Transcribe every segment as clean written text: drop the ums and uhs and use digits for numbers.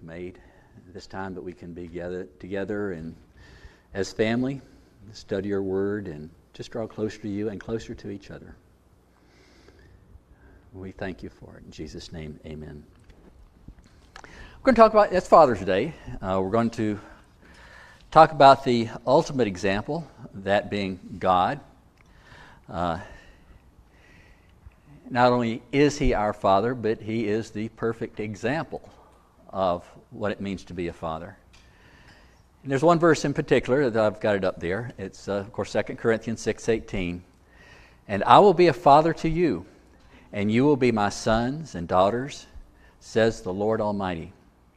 made, this time that we can be together and as family, study your word and just draw closer to you and closer to each other. We thank you for it. In Jesus' name, amen. We're going to talk about, it's Father's Day. We're going to talk about the ultimate example, that being God. Not only is he our Father, but he is the perfect example of what it means to be a father. And there's one verse in particular that I've got it up there. It's, of course, 2 Corinthians 6:18. And I will be a father to you, and you will be my sons and daughters, says the Lord Almighty.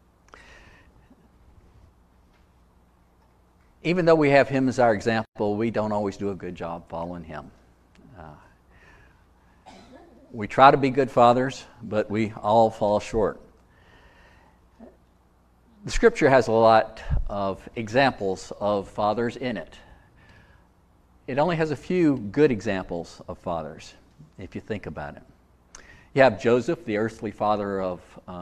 Even though we have him as our example, we don't always do a good job following him. We try to be good fathers, but we all fall short. The Scripture has a lot of examples of fathers in it. It only has a few good examples of fathers, if you think about it. You have Joseph, the earthly father of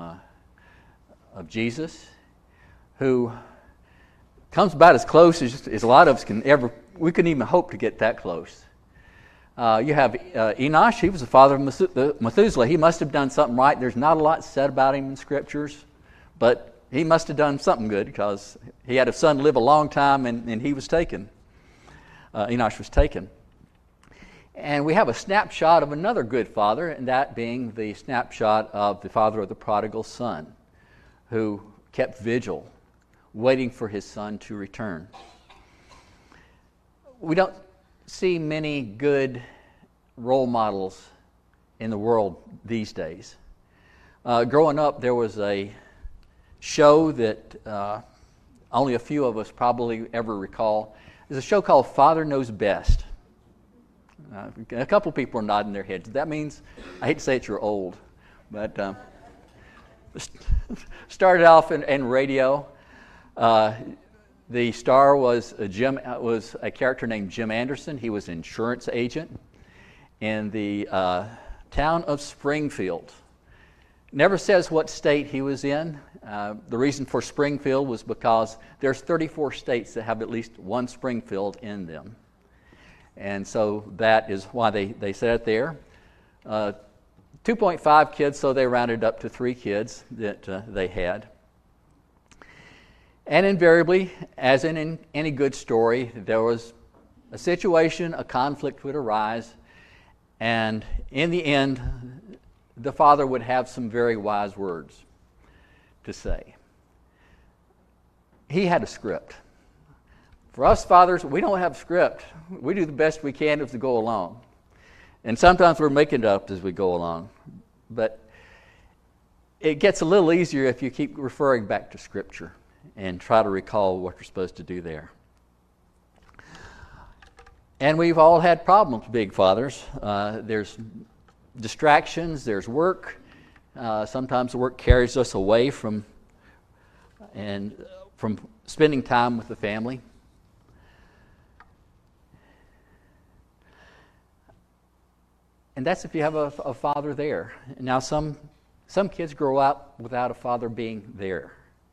Jesus, who comes about as close as a lot of us can ever. We couldn't even hope to get that close. You have Enosh. He was the father of Methuselah. He must have done something right. There's not a lot said about him in Scriptures, but he must have done something good because he had a son live a long time and he was taken. Enosh was taken. And we have a snapshot of another good father, and that being the snapshot of the father of the prodigal son, who kept vigil, waiting for his son to return. We don't see many good role models in the world these days. Growing up, there was a show that only a few of us probably ever recall. There's a show called Father Knows Best. A couple people are nodding their heads. That means, I hate to say it, you're old, but started off in radio. The star was a character named Jim Anderson. He was an insurance agent in the town of Springfield. Never says what state he was in. The reason for Springfield was because there's 34 states that have at least one Springfield in them. And so that is why they said it there. 2.5 kids, so they rounded up to 3 kids that they had. And invariably, as in any good story, there was a situation, a conflict would arise, and in the end, the father would have some very wise words to say. He had a script. For us fathers, we don't have a script. We do the best we can as we go along. And sometimes we're making it up as we go along. But it gets a little easier if you keep referring back to Scripture and try to recall what you're supposed to do there. And we've all had problems being fathers. There's distractions, there's work. Sometimes the work carries us away from spending time with the family. And that's if you have a father there. Now some kids grow up without a father being there.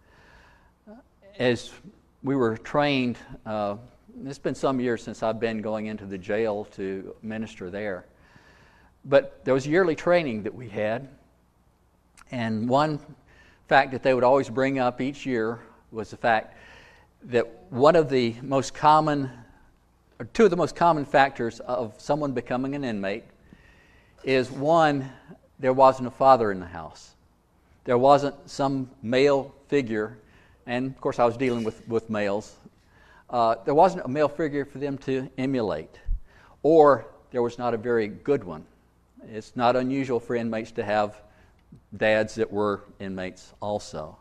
As we were trained, it's been some years since I've been going into the jail to minister there. But there was yearly training that we had. And one fact that they would always bring up each year was the fact that one of the most common, or two of the most common factors of someone becoming an inmate is, one, there wasn't a father in the house. There wasn't some male figure, and of course I was dealing with males. There wasn't a male figure for them to emulate, or there was not a very good one. It's not unusual for inmates to have dads that were inmates also.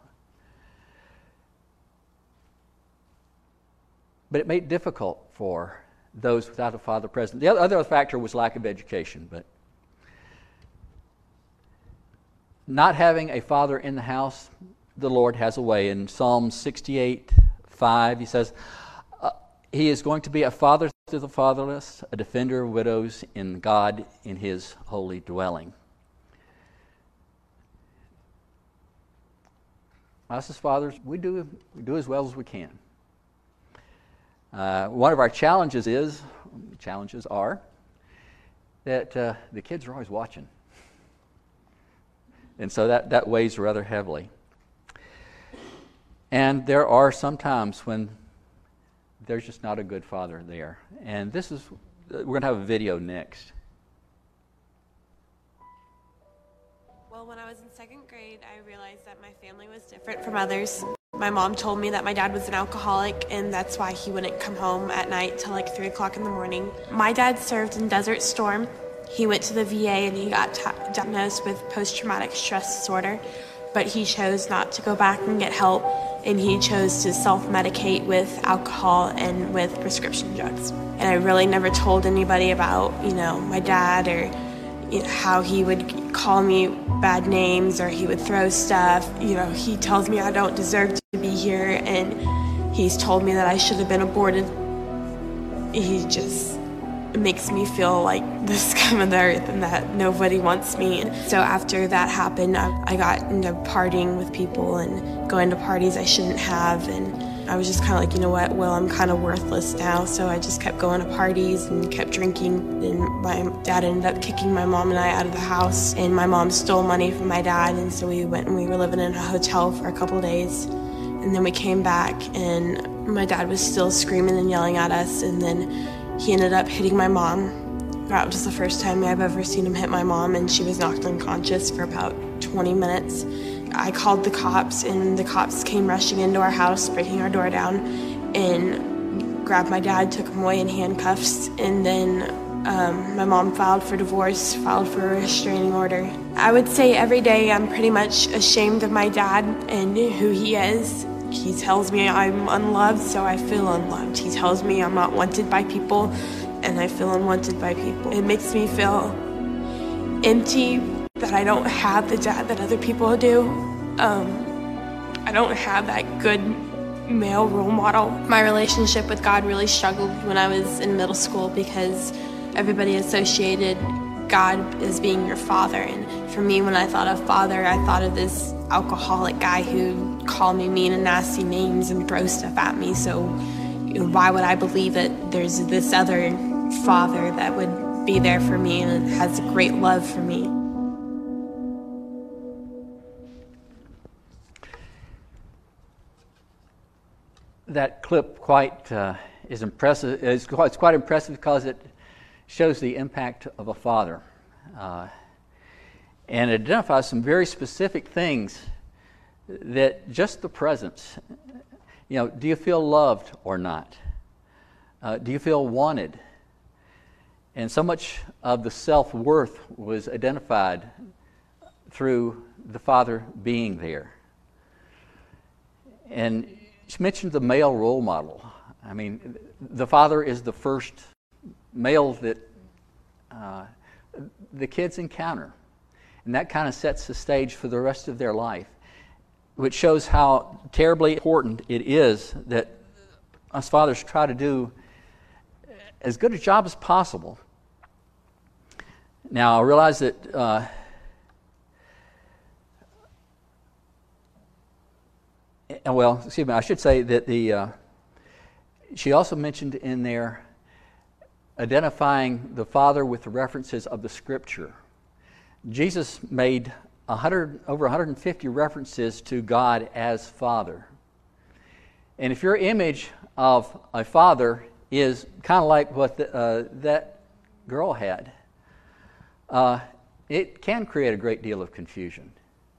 But it made it difficult for those without a father present. The other factor was lack of education, but not having a father in the house, the Lord has a way. In Psalm 68:5, he says, He is going to be a father to the fatherless, a defender of widows, in God in His holy dwelling. us as fathers, we do as well as we can. One of our challenges are that the kids are always watching. And so that weighs rather heavily. And there are some times when there's just not a good father there. And we're going to have a video next. Well, when I was in second grade, I realized that my family was different from others. My mom told me that my dad was an alcoholic, and that's why he wouldn't come home at night till like 3 o'clock in the morning. My dad served in Desert Storm. He went to the VA and he got diagnosed with post-traumatic stress disorder, but he chose not to go back and get help, and he chose to self-medicate with alcohol and with prescription drugs. And I really never told anybody about, my dad or how he would call me bad names or he would throw stuff. He tells me I don't deserve to be here, and he's told me that I should have been aborted. He just makes me feel like the scum of the earth and that nobody wants me. So after that happened, I got into partying with people and going to parties I shouldn't have, and I was just kind of like, you know what, well, I'm kind of worthless now, so I just kept going to parties and kept drinking, and my dad ended up kicking my mom and I out of the house, and my mom stole money from my dad, and so we went and we were living in a hotel for a couple of days, and then we came back, and my dad was still screaming and yelling at us, and then he ended up hitting my mom. That was the first time I've ever seen him hit my mom, and she was knocked unconscious for about 20 minutes. I called the cops, and the cops came rushing into our house, breaking our door down, and grabbed my dad, took him away in handcuffs, and then my mom filed for divorce, filed for a restraining order. I would say every day I'm pretty much ashamed of my dad and who he is. He tells me I'm unloved, so I feel unloved. He tells me I'm not wanted by people, and I feel unwanted by people. It makes me feel empty that I don't have the dad that other people do. I don't have that good male role model. My relationship with God really struggled when I was in middle school because everybody associated God as being your father. And for me, when I thought of father, I thought of this alcoholic guy who called me mean and nasty names and throw stuff at me. So why would I believe that there's this other father that would be there for me and has a great love for me? That clip is impressive. It's quite impressive because it shows the impact of a father, and it identifies some very specific things that just the presence. Do you feel loved or not? Do you feel wanted? And so much of the self-worth was identified through the father being there. And she mentioned the male role model. I mean, the father is the first male that the kids encounter. And that kind of sets the stage for the rest of their life, which shows how terribly important it is that us fathers try to do as good a job as possible. Now, I realize that I should say that she also mentioned in there identifying the Father with the references of the Scripture. Jesus made over 150 references to God as Father. And if your image of a father is kind of like what that girl had, it can create a great deal of confusion.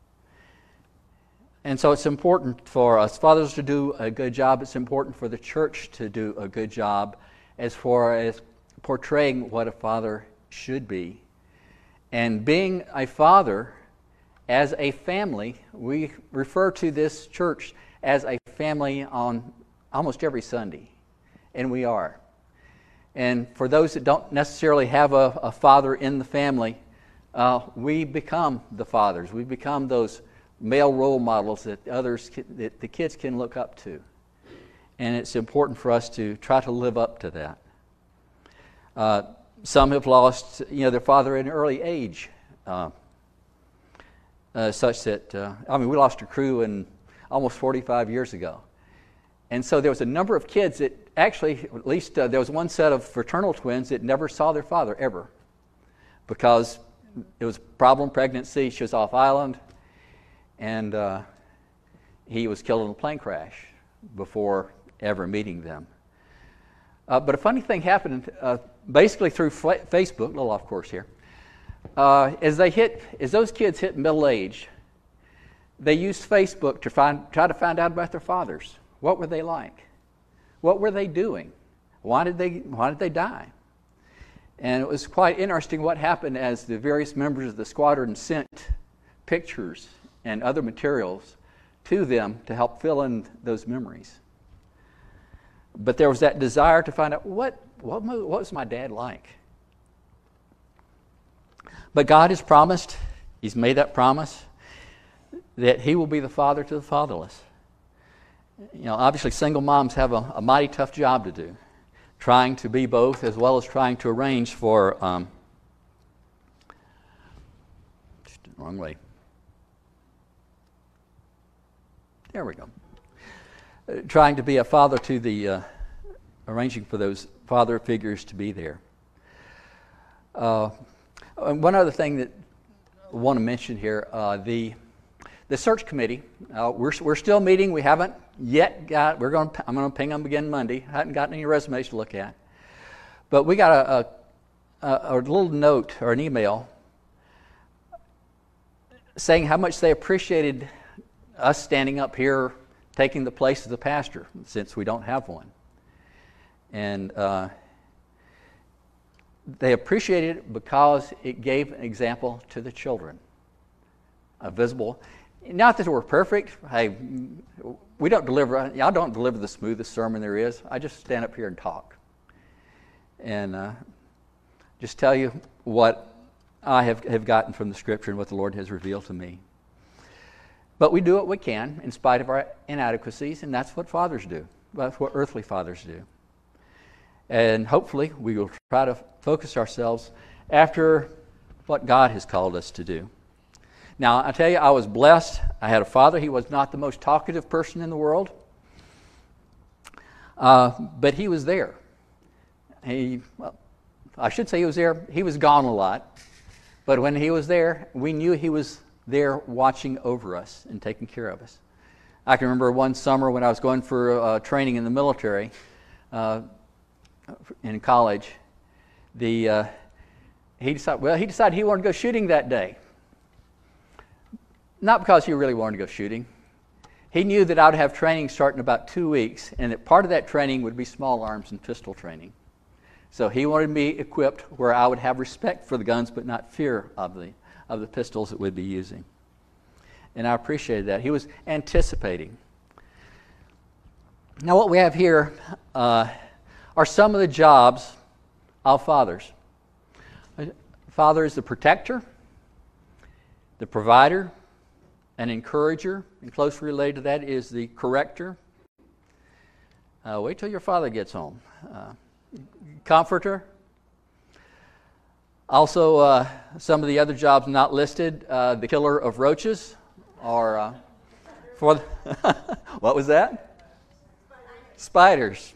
And so it's important for us fathers to do a good job. It's important for the church to do a good job as far as portraying what a father should be. And being a father as a family, we refer to this church as a family on almost every Sunday, and we are. And for those that don't necessarily have a father in the family, we become the fathers. We become those male role models that that the kids can look up to. And it's important for us to try to live up to that. Some have lost their father at an early age, such that, we lost a crew, and almost 45 years ago. And so there was a number of kids that actually, at least there was one set of fraternal twins that never saw their father ever, because it was a problem pregnancy. She was off island, and he was killed in a plane crash before ever meeting them. But a funny thing happened basically through Facebook, a little off course here. As those kids hit middle age, they used Facebook to try to find out about their fathers. What were they like? What were they doing? Why did they die? And it was quite interesting what happened as the various members of the squadron sent pictures and other materials to them to help fill in those memories. But there was that desire to find out what was my dad like. But God has promised, He's made that promise, that He will be the father to the fatherless. You know, obviously single moms have a mighty tough job to do, trying to be both as well as trying to arrange for, wrong way. There we go. Trying to be a father to the, arranging for those father figures to be there. And one other thing that I want to mention here, the search committee, we're still meeting. We haven't yet got, I'm going to ping them again Monday. I haven't gotten any resumes to look at. But we got a little note or an email saying how much they appreciated us standing up here taking the place of the pastor, since we don't have one. And they appreciated it because it gave an example to the children. A visible, not that we're perfect. Hey, y'all don't deliver the smoothest sermon there is. I just stand up here and talk. And just tell you what I have gotten from the Scripture and what the Lord has revealed to me. But we do what we can in spite of our inadequacies, and that's what fathers do. That's what earthly fathers do. And hopefully we will try to focus ourselves after what God has called us to do. Now, I tell you, I was blessed. I had a father. He was not the most talkative person in the world, but he was there. I should say he was there. He was gone a lot, but when he was there, we knew he was there watching over us and taking care of us. I can remember one summer when I was going for training in the military in college. He decided he wanted to go shooting that day. Not because he really wanted to go shooting. He knew that I would have training starting in about 2 weeks, and that part of that training would be small arms and pistol training. So he wanted me equipped where I would have respect for the guns, but not fear of the pistols that we'd be using. And I appreciated that. He was anticipating. Now what we have here are some of the jobs of fathers. Father is the protector, the provider, an encourager, and closely related to that is the corrector. Wait till your father gets home. Comforter. Also, some of the other jobs not listed, the killer of roaches, or what was that? Spiders.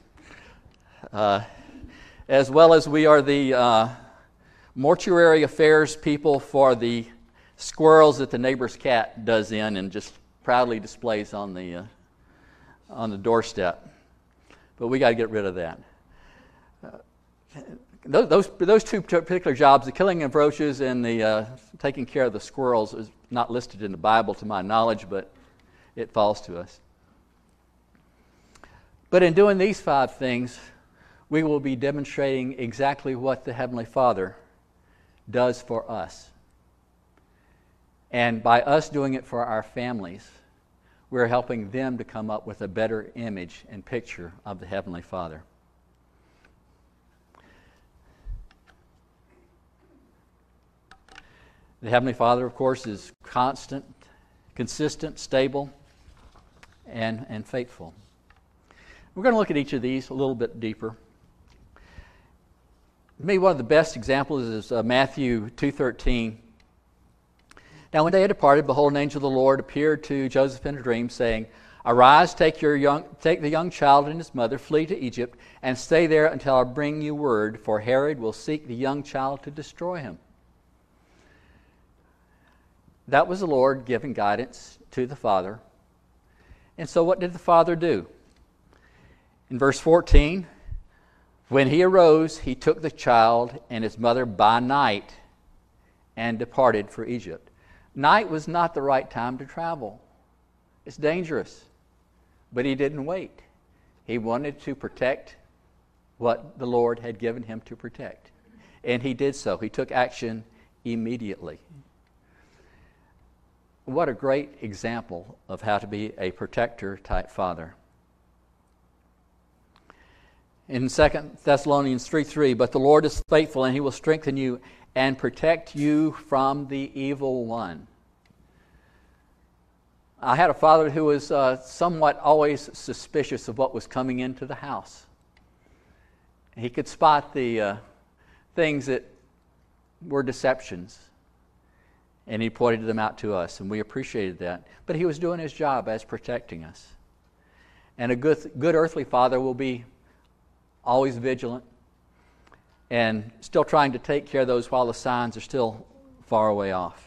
As well as we are the mortuary affairs people for the squirrels that the neighbor's cat does in and just proudly displays on the doorstep. But we got to get rid of that. Those two particular jobs, the killing of roaches and the taking care of the squirrels, is not listed in the Bible to my knowledge, but it falls to us. But in doing these 5 things, we will be demonstrating exactly what the Heavenly Father does for us. And by us doing it for our families, we're helping them to come up with a better image and picture of the Heavenly Father. The Heavenly Father, of course, is constant, consistent, stable, and faithful. We're going to look at each of these a little bit deeper. Maybe one of the best examples is Matthew 2:13. Now when they had departed, behold, an angel of the Lord appeared to Joseph in a dream, saying, Arise, take the young child and his mother, flee to Egypt, and stay there until I bring you word, for Herod will seek the young child to destroy him. That was the Lord giving guidance to the father. And so what did the father do? In verse 14, when he arose, he took the child and his mother by night and departed for Egypt. Night was not the right time to travel. It's dangerous. But he didn't wait. He wanted to protect what the Lord had given him to protect. And he did so. He took action immediately. What a great example of how to be a protector-type father. In 2 Thessalonians 3:3, but the Lord is faithful, and he will strengthen you and protect you from the evil one. I had a father who was somewhat always suspicious of what was coming into the house. He could spot the things that were deceptions, and he pointed them out to us, and we appreciated that. But he was doing his job as protecting us. And a good earthly father will be always vigilant and still trying to take care of those while the signs are still far away off.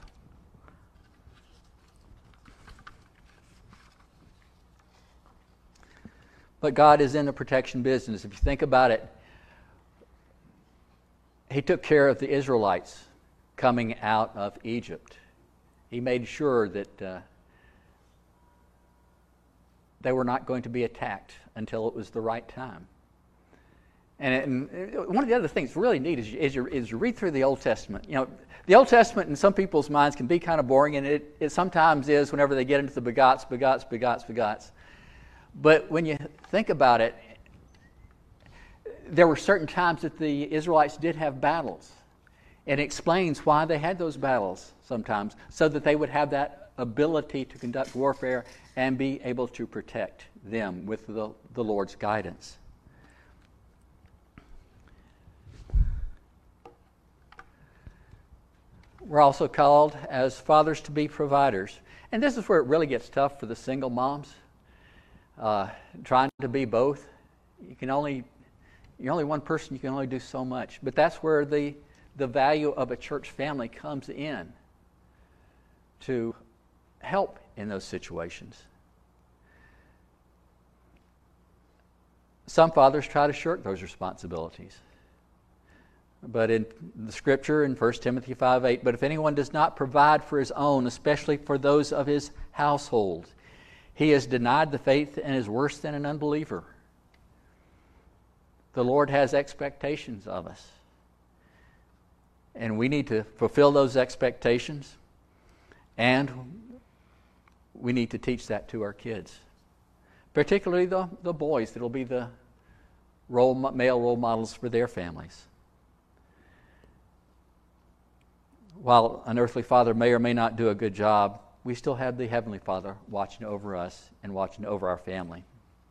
But God is in the protection business. If you think about it, he took care of the Israelites coming out of Egypt. He made sure that they were not going to be attacked until it was the right time. And one of the other things really neat is you read through the Old Testament. You know, the Old Testament in some people's minds can be kind of boring, and it sometimes is whenever they get into the begots. But when you think about it, there were certain times that the Israelites did have battles. And it explains why they had those battles sometimes, so that they would have that ability to conduct warfare and be able to protect them with the Lord's guidance. We're also called as fathers to be providers. And this is where it really gets tough for the single moms. Trying to be both. You're only one person, you can only do so much. But that's where the value of a church family comes in to help in those situations. Some fathers try to shirk those responsibilities. But in the scripture in 1 Timothy 5:8, but if anyone does not provide for his own, especially for those of his household, he has denied the faith and is worse than an unbeliever. The Lord has expectations of us. And we need to fulfill those expectations. And we need to teach that to our kids. Particularly the boys that will be the male role models for their families. While an earthly father may or may not do a good job, we still have the Heavenly Father watching over us and watching over our family.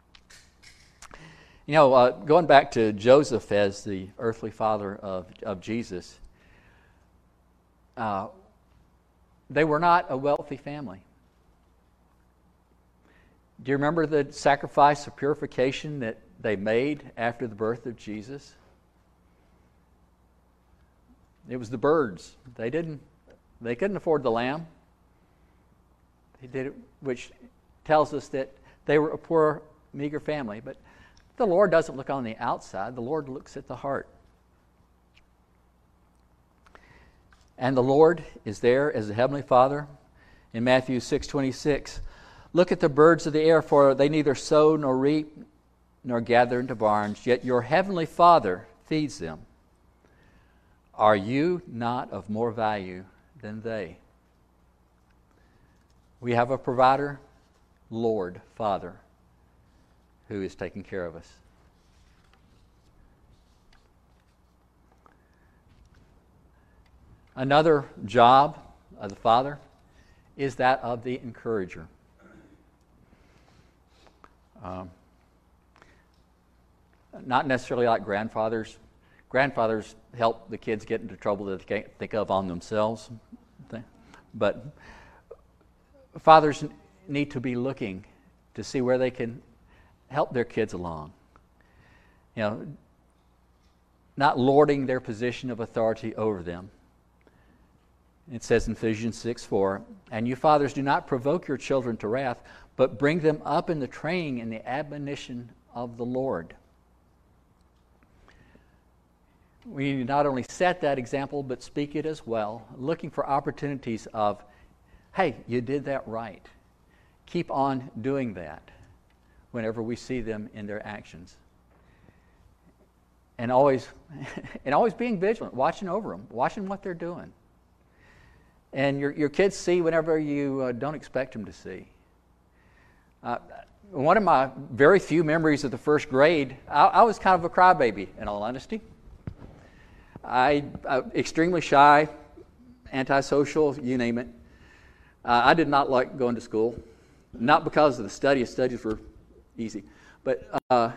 You know, going back to Joseph as the earthly father of Jesus, they were not a wealthy family. Do you remember the sacrifice of purification that they made after the birth of Jesus? It was the birds. They couldn't afford the lamb. They did it, which tells us that they were a poor, meager family. But the Lord doesn't look on the outside. The Lord looks at the heart. And the Lord is there as the Heavenly Father. In Matthew 6:26, look at the birds of the air, for they neither sow nor reap nor gather into barns, yet your Heavenly Father feeds them. Are you not of more value than they? We have a provider, Lord, Father, who is taking care of us. Another job of the father is that of the encourager. Not necessarily like grandfathers. Grandfathers help the kids get into trouble that they can't think of on themselves. But fathers need to be looking to see where they can help their kids along. You know, not lording their position of authority over them. It says in Ephesians 6:4, "And you fathers, do not provoke your children to wrath, but bring them up in the training and the admonition of the Lord." We need to not only set that example, but speak it as well, looking for opportunities of, hey, you did that right. Keep on doing that whenever we see them in their actions. And always being vigilant, watching over them, watching what they're doing. And your kids see whenever you don't expect them to see. One of my very few memories of the first grade, I was kind of a crybaby, in all honesty. I extremely shy, antisocial, you name it. I did not like going to school, not because of the studies. Studies were easy, but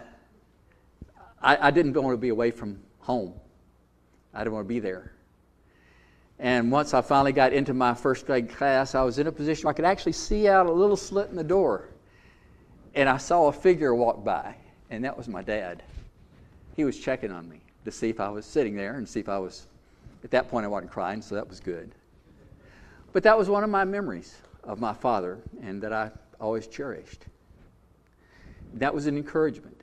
I didn't want to be away from home. I didn't want to be there. And once I finally got into my first grade class, I was in a position where I could actually see out a little slit in the door. And I saw a figure walk by, and that was my dad. He was checking on me to see if I was sitting there and see if I was, at that point I wasn't crying, so that was good. But that was one of my memories of my father, and that I always cherished. That was an encouragement.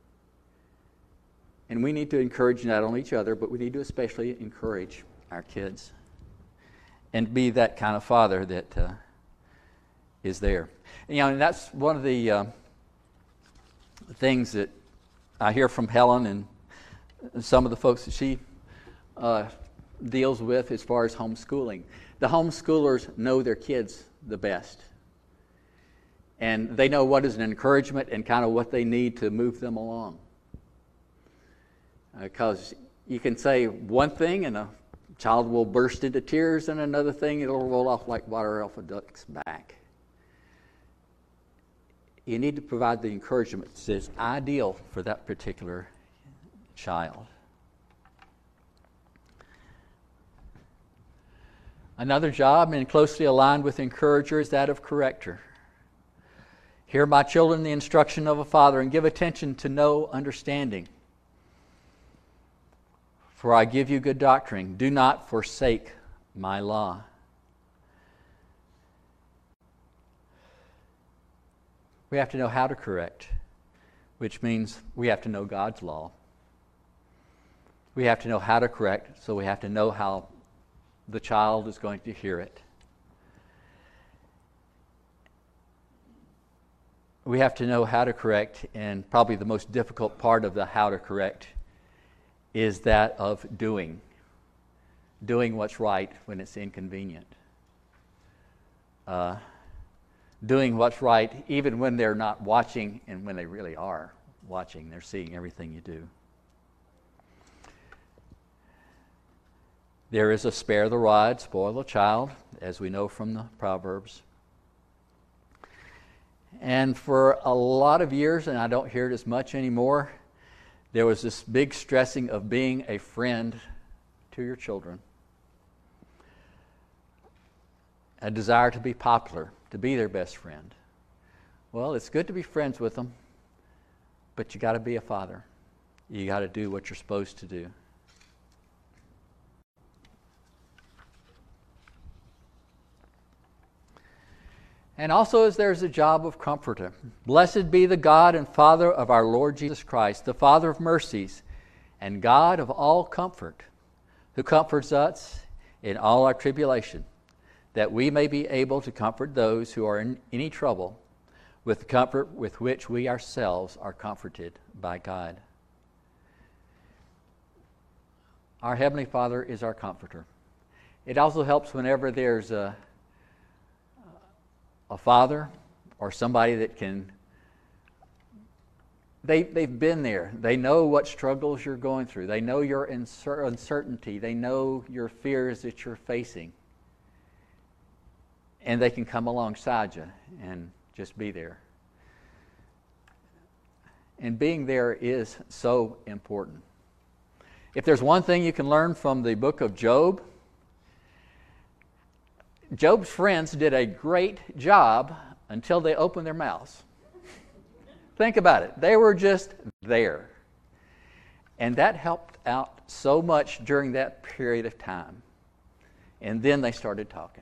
And we need to encourage not only each other, but we need to especially encourage our kids. And be that kind of father that is there. And that's one of the things that I hear from Helen and some of the folks that she deals with as far as homeschooling. The homeschoolers know their kids the best. And they know what is an encouragement and kind of what they need to move them along. Because you can say one thing and a child will burst into tears, and another thing, it'll roll off like water off a duck's back. You need to provide the encouragement that's ideal for that particular child. Another job, and closely aligned with encourager, is that of corrector. Hear, my children, the instruction of a father, and give attention to no understanding. For I give you good doctrine. Do not forsake my law. We have to know how to correct, which means we have to know God's law. We have to know how to correct, so we have to know how the child is going to hear it. We have to know how to correct, and probably the most difficult part of the how to correct is that of doing what's right when it's inconvenient. Doing what's right even when they're not watching, and when they really are watching, they're seeing everything you do. There is a spare the rod, spoil the child, as we know from the Proverbs. And for a lot of years, and I don't hear it as much anymore, there was this big stressing of being a friend to your children. A desire to be popular, to be their best friend. Well, it's good to be friends with them, but you got to be a father. You got to do what you're supposed to do. And also, as there's a job of comforter. Blessed be the God and Father of our Lord Jesus Christ, the Father of mercies and God of all comfort, who comforts us in all our tribulation, that we may be able to comfort those who are in any trouble with the comfort with which we ourselves are comforted by God. Our Heavenly Father is our comforter. It also helps whenever there's a father or somebody that can, they've been there. They know what struggles you're going through. They know your uncertainty. They know your fears that you're facing. And they can come alongside you and just be there. And being there is so important. If there's one thing you can learn from the book of Job, Job's friends did a great job until they opened their mouths. Think about it. They were just there. And that helped out so much during that period of time. And then they started talking.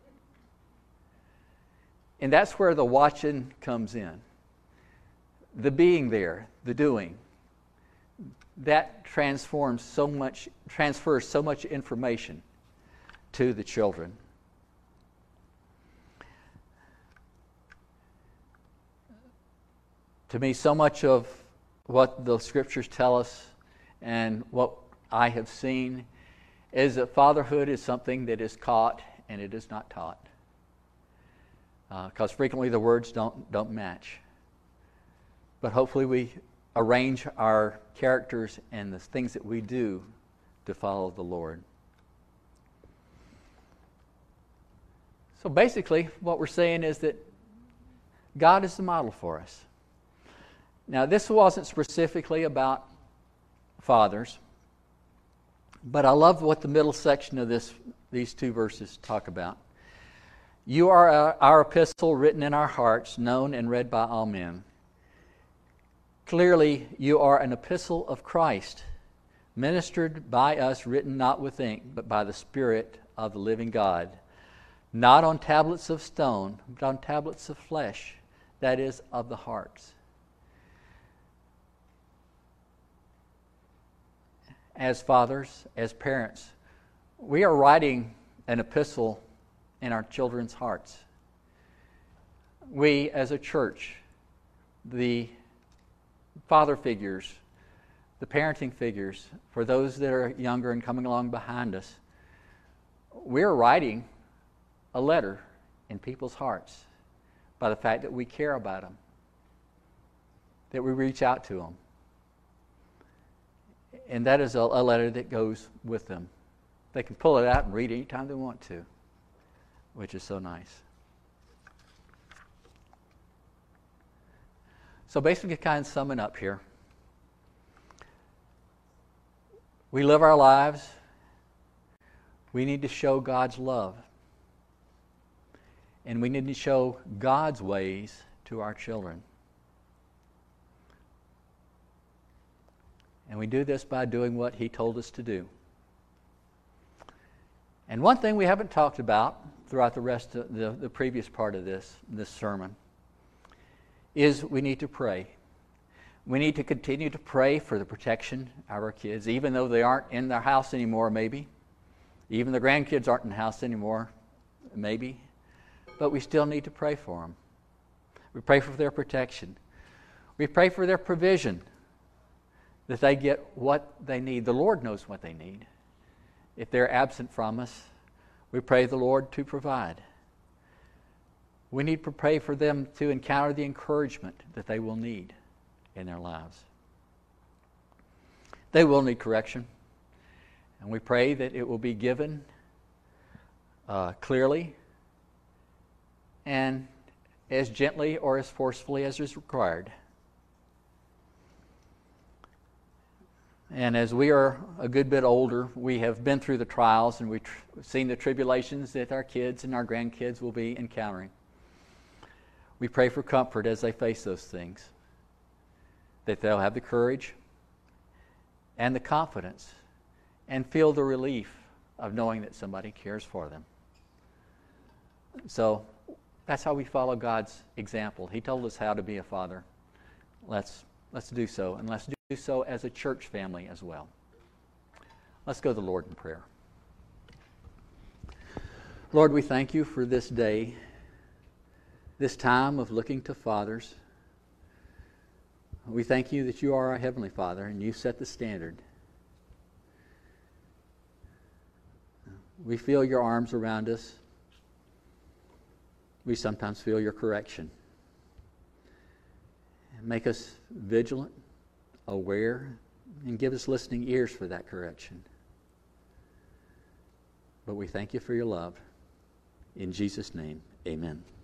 And that's where the watching comes in. The being there, the doing. That transfers so much information to the children. To me, so much of what the Scriptures tell us and what I have seen is that fatherhood is something that is caught and it is not taught. Because frequently the words don't match. But hopefully we arrange our characters and the things that we do to follow the Lord. So basically, what we're saying is that God is the model for us. Now, this wasn't specifically about fathers, but I love what the middle section of these two verses talk about. You are our epistle written in our hearts, known and read by all men. Clearly, you are an epistle of Christ, ministered by us, written not with ink, but by the Spirit of the living God, not on tablets of stone, but on tablets of flesh, that is, of the hearts. As fathers, as parents, we are writing an epistle in our children's hearts. We, as a church, the father figures, the parenting figures, for those that are younger and coming along behind us, we're writing a letter in people's hearts by the fact that we care about them, that we reach out to them. And that is a letter that goes with them. They can pull it out and read it anytime they want to, which is so nice. So basically, kind of summing up here, we live our lives. We need to show God's love. And we need to show God's ways to our children. And we do this by doing what He told us to do. And one thing we haven't talked about throughout the rest of the previous part of this sermon is we need to pray. We need to continue to pray for the protection of our kids, even though they aren't in their house anymore, maybe. Even the grandkids aren't in the house anymore, maybe. But we still need to pray for them. We pray for their protection. We pray for their provision, that they get what they need. The Lord knows what they need. If they're absent from us, we pray the Lord to provide. We need to pray for them to encounter the encouragement that they will need in their lives. They will need correction, and we pray that it will be given clearly and as gently or as forcefully as is required. And as we are a good bit older, we have been through the trials and we've seen the tribulations that our kids and our grandkids will be encountering. We pray for comfort as they face those things, that they'll have the courage and the confidence and feel the relief of knowing that somebody cares for them. So that's how we follow God's example. He told us how to be a father. Let's do so, and let's do so as a church family as well. Let's go to the Lord in prayer. Lord, we thank you for this day, this time of looking to fathers. We thank you that you are our Heavenly Father and you set the standard. We feel your arms around us. We sometimes feel your correction. Make us vigilant, aware, and give us listening ears for that correction. But we thank you for your love. In Jesus' name, amen.